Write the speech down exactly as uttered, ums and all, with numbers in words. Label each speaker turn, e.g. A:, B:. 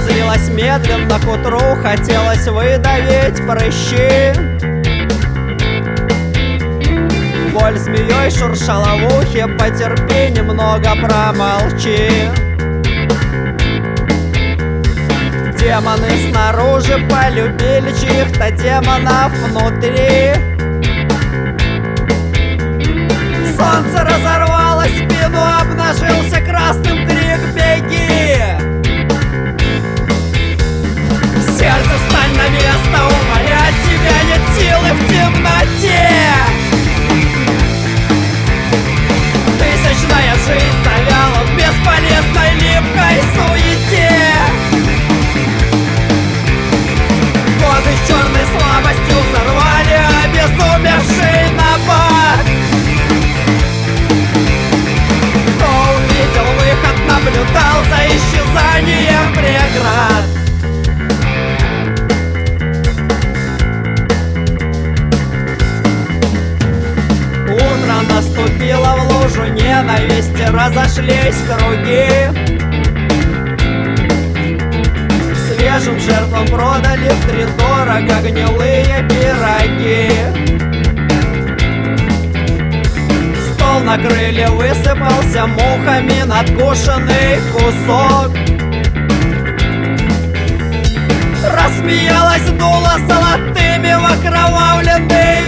A: разлилась медленно к утру, хотелось выдавить прыщи. Боль змеей шуршала в ухе, потерпи немного, промолчи. Демоны снаружи полюбили чьих-то демонов внутри. Солнце разорвало спину, обнажился красным крик «Беги!». Сердце, встань на место, умолять тебя нет силы в темноте. Тысячная жизнь завяла в бесполезной липкой суете. Годы с черной слабостью взорвали обезумевший напад. Кто увидел выход, наблюдал за исчезанием преград. Утро наступило в лужу ненависти, разошлись круги. Свежим жертвам продали втридорого гнилые пироги. Стол накрыли, высыпался мухами надкушенный кусок. Рассмеялась, дула золотыми в окровавленный